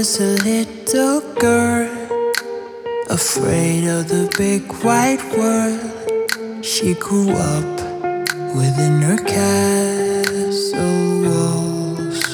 was a little girl, afraid of the big white world. She grew up within her castle walls.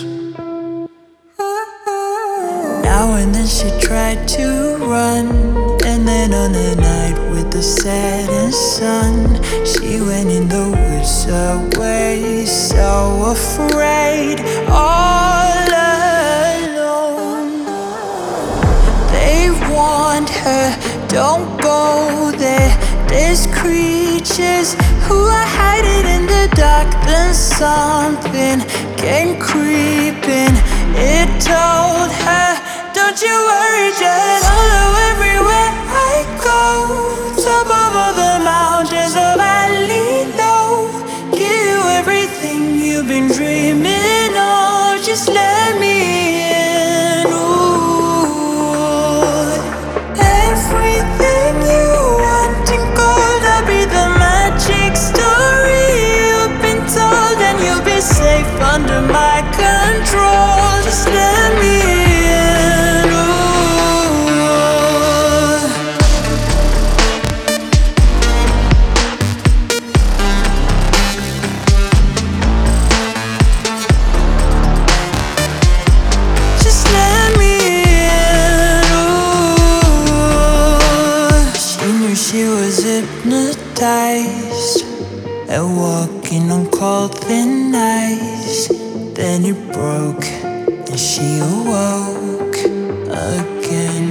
Now and then she tried to run, and then on a night with the setting sun, she went in the woods away, so afraid, all alone. They warned her, don't go there, there's creatures who are hiding in the dark. Then something came creeping, it told her, don't you worry, just follow everywhere I go. Top of all the mountains of valley low, give you everything you've been dreaming of. Just let me in. Ooh, everything you want in gold, I'll be the magic story you've been told, and you'll be safe under my control. Just let me in. She was hypnotized and walking on cold thin ice. Then it broke and she awoke again.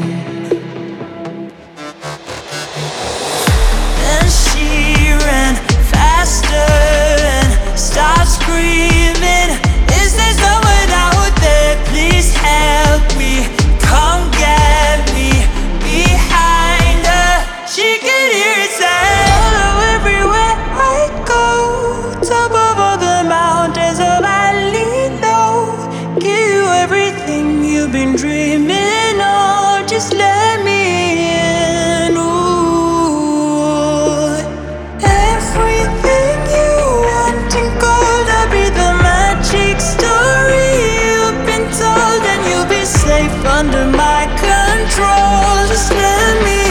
Then she ran faster and started screaming, is there someone out there? Please help me, come get me. Behind her, she could hear it say, follow everywhere I go. Top of all the mountains of valley low, give you everything you've been dreaming of. Just let me in. Ooh, everything you want in gold, I'll be the magic story you've been told, and you'll be safe under my control. Just let me in.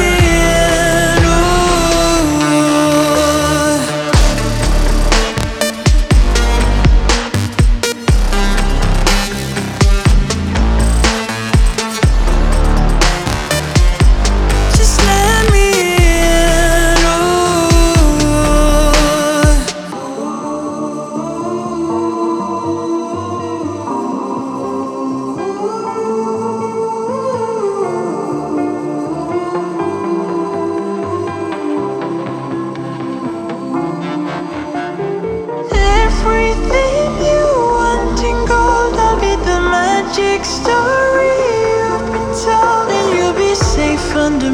Everything you want in gold, I'll be the magic story you've been told, and you'll be safe under